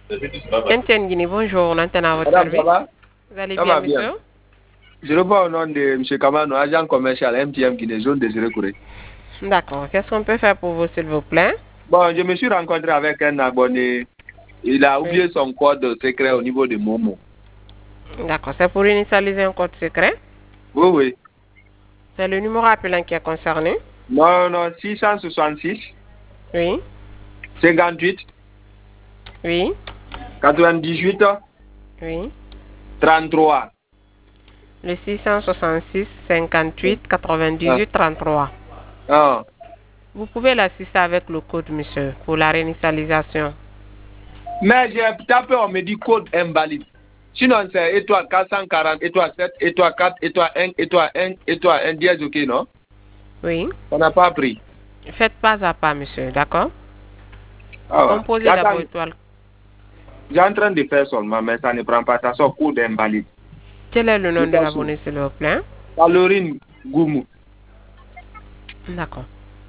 MTN Guinée, bonjour, on entend à votre Madame, ça service. va? Vous allez Ça bien, va bien. monsieur? Je reprends au nom de M. Kamano, agent commercial MTM Guinée, zone Désiré Kouré. D'accord. Qu'est-ce qu'on peut faire pour vous, s'il vous plaît? Bon, je me suis rencontré avec un abonné. Il a Oui. oublié son code secret au niveau de Momo. D'accord. C'est pour initialiser un code secret. Oui, oui. C'est le numéro appelant qui est concerné. Non, non, 666, Oui. 58, Oui. 98, Oui. 33. Le 666 58 Ah, 98 33. ah. Vous pouvez l'assister avec le code, monsieur, pour la réinitialisation. Mais j'ai tapé, on me dit code invalide. Sinon, c'est étoile 440, étoile 7, étoile 4, étoile 1, étoile 1, étoile 1, dièse, ok, non? Oui. On n'a pas pris. Faites pas à pas, monsieur, d'accord? Ah ouais. Composez d'abord J'attends. étoile. J'ai en train de faire seulement, mais ça ne prend pas. Ça sort code invalide. Quel est le nom C'est de pas sûr. l'abonné, s'il vous plaît? Caroline Goumou. D'accord.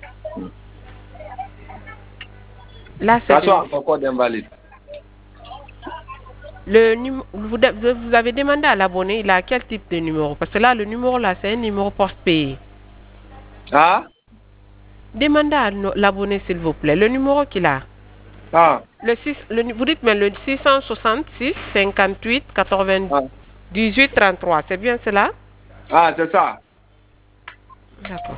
Là, c'est Ça une... sort encore code invalide. Vous avez demandé à l'abonné, il a quel type de numéro? Parce que là, le numéro là, c'est un numéro post-payé. Ah? Demandez à l'abonné, s'il vous plaît, le numéro qu'il a. Ah? Vous dites, mais le 666 58 Ah, 98 33, c'est bien cela? ah c'est ça. D'accord.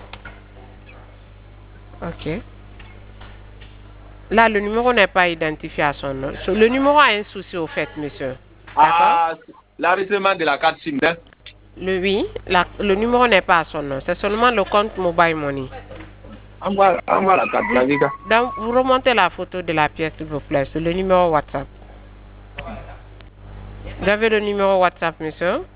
Ok. Là, le numéro n'est pas identifié à son nom. Le numéro a un souci au fait, monsieur. D'accord? Ah, l'enregistrement de la carte SIM, hein? Oui, le numéro n'est pas à son nom. C'est seulement le compte Mobile Money. Envoie la carte, Vous, la Liga. vous remontez la photo de la pièce, s'il vous plaît, sur le numéro WhatsApp. Vous avez le numéro WhatsApp, monsieur?